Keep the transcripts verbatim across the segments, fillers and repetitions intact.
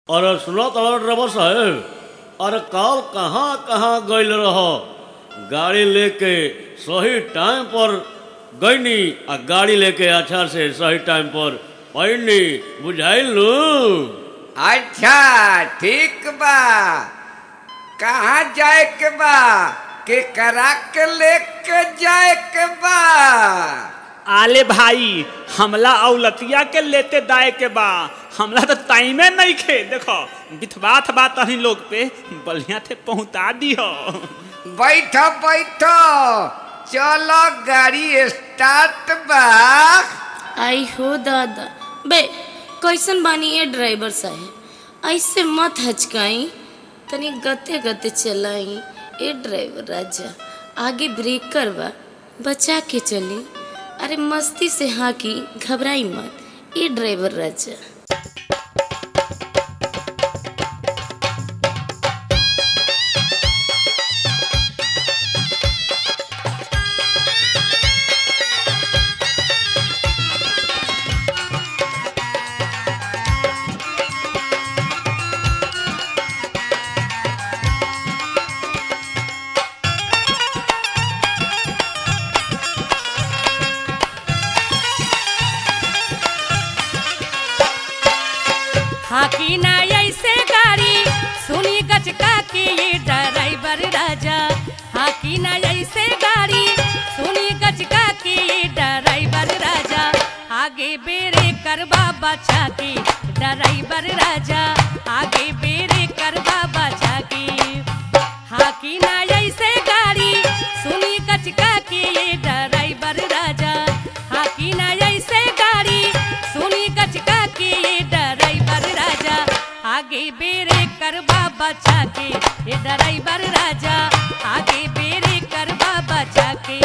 अरे सुनो तो ड्राइवर साहब, अरे कल कहाँ कहाँ गइल रहो? गाड़ी लेके सही टाइम पर गईनी आ गाड़ी लेके अच्छा से सही टाइम पर पैनी बुझाइल नु। अच्छा ठीक बा। कहाँ जाए के बा? के करा के लेके जाए के बा? आले भाई हमला औलतिया के लेते दाए के बा। हमला तो टाइमे नहीं खे। देखो बिथबात बात तही लोग पे बढ़िया थे पहुंचा दियो। बैठो बैठो, चलो गाड़ी स्टार्ट बा। आई हो दादा बे, कैसन बानी ये ड्राइवर साहब? ऐसे मत हचकाई, तनी गते गते चलाई। ए ड्राइवर राजा, आगे ब्रेक करवा, बचा के चली। अरे मस्ती से हाँ की, घबराई मत ए ड्राइवर राजा। हाकी ना ऐसे गाड़ी सुनी गचका के ये ड्राइवर राजा। हाकी ना ऐसे गाड़ी सुनी गचका के ये ड्राइवर राजा। आगे बेरे करवा बचा के ड्राइवर राजा। आगे बेरे करवा बचा के। हाकी ना ऐसे गाड़ी सुनी गचका के ये ड्राइवर राजा। हाकी ना ऐसे गाड़ी सुनी गचका के ये ड्राइवर राजा। आगे बेरे करवा बचा के ये ड्राइवर राजा। आगे बेरे करवा बचा के।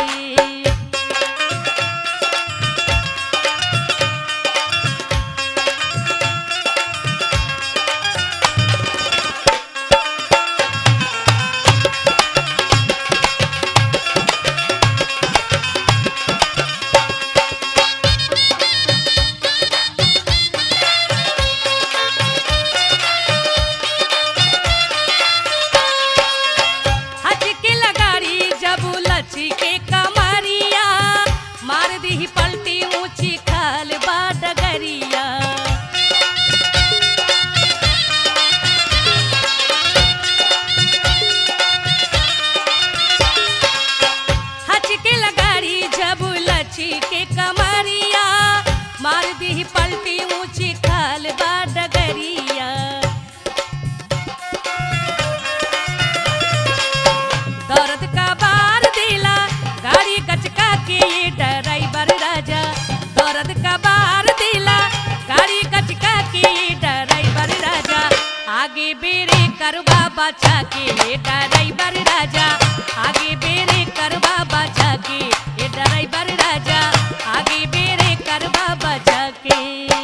आगे बेरे करवा बचा के ये ड्राइवर राजा। आगे बेरे करवा बचा के ये ड्राइवर राजा। आगे बेरे करवा बचा के।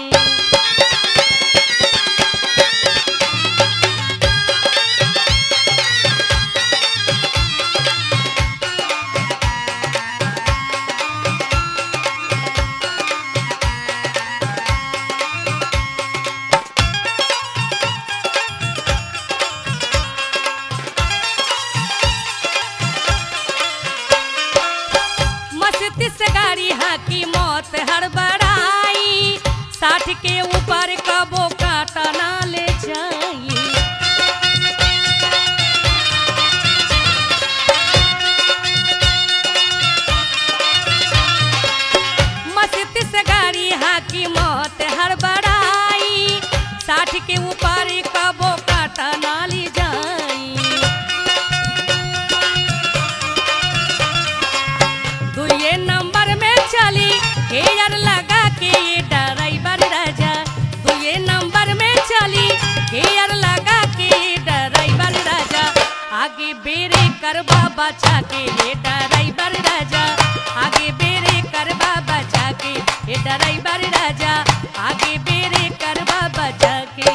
गाड़ी हाकी मौत हड़बड़ाई। साठ के ऊपर कबो काटा ना ले जाई। मस्ती से गाड़ी हाकी मौत हड़बड़ाई। साठ के ऊपर कबो काटा ना ले जाई। दुए नंबर में चली गेयर लगा के ये ड्राइवर राजा। दुए नंबर में चली गेयर लगा के ये ड्राइवर राजा। आगे बेरे करवा बचा के ये ड्राइवर राजा। आगे बेरे करवा बचा के ये ड्राइवर राजा। आगे बेरे करवा बचा के।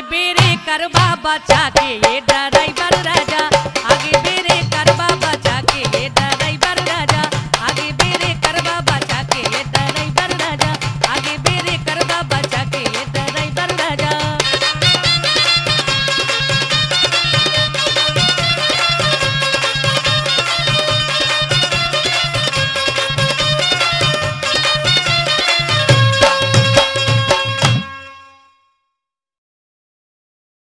गाड़ी बेरे करवा बचा के ये ड्राइवर राजा